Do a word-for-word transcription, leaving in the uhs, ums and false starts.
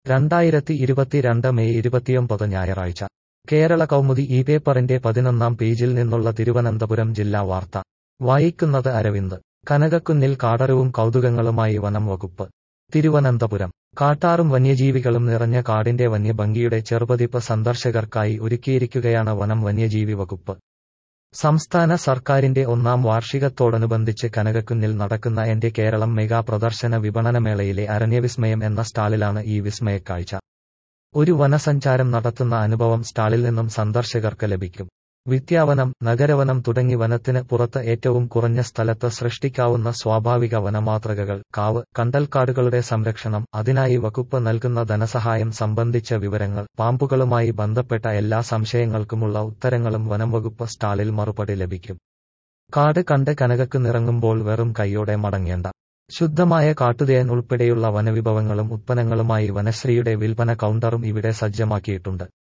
രണ്ടായിരത്തി ഇരുപത്തിരണ്ട് മെയ് ഇരുപത്തിയൊമ്പത് ഞായറാഴ്ച കേരള കൗമുദി ഈ പേപ്പറിന്റെ പതിനൊന്നാം പേജിൽ നിന്നുള്ള തിരുവനന്തപുരം ജില്ലാ വാർത്ത വായിക്കുന്നത് അരവിന്ദ്. കനകക്കുന്നിൽ കാടരവും കൗതുകങ്ങളുമായി വനം വകുപ്പ്. തിരുവനന്തപുരം കാട്ടാറും വന്യജീവികളും നിറഞ്ഞ കാടിന്റെ വന്യഭംഗിയുടെ ചെറുപതിപ്പ് സന്ദർശകർക്കായി ഒരുക്കിയിരിക്കുകയാണ് വനം വന്യജീവി വകുപ്പ്. സംസ്ഥാന സർക്കാരിന്റെ ഒന്നാം വാർഷികത്തോടനുബന്ധിച്ച് കനകക്കുന്നിൽ നടക്കുന്ന എന്റെ കേരളം മെഗാ പ്രദർശന വിപണനമേളയിലെ അരണ്യവിസ്മയം എന്ന സ്റ്റാളിലാണ് ഈ വിസ്മയക്കാഴ്ച. ഒരു വനസഞ്ചാരം നടത്തുന്ന അനുഭവം സ്റ്റാളിൽ നിന്നും സന്ദർശകർക്ക് ലഭിക്കും. വിദ്യാവനം, നഗരവനം തുടങ്ങി വനത്തിന് പുറത്ത് ഏറ്റവും കുറഞ്ഞ സ്ഥലത്ത് സൃഷ്ടിക്കാവുന്ന സ്വാഭാവിക വനമാതൃകകൾ, കാവ്, കണ്ടൽക്കാടുകളുടെ സംരക്ഷണം, അതിനായി വകുപ്പ് നൽകുന്ന ധനസഹായം സംബന്ധിച്ച വിവരങ്ങൾ, പാമ്പുകളുമായി ബന്ധപ്പെട്ട എല്ലാ സംശയങ്ങൾക്കുമുള്ള ഉത്തരങ്ങളും വനംവകുപ്പ് സ്റ്റാളിൽ മറുപടി ലഭിക്കും. കാട് കണ്ട് കനകക്കുന്നിറങ്ങുമ്പോൾ വെറും കൈയോടെ മടങ്ങേണ്ട. ശുദ്ധമായ കാട്ടുതേൻ ഉൾപ്പെടെയുള്ള വനവിഭവങ്ങളും ഉത്പന്നങ്ങളുമായി വനശ്രീയുടെ വിൽപ്പന കൗണ്ടറും ഇവിടെ സജ്ജമാക്കിയിട്ടുണ്ട്.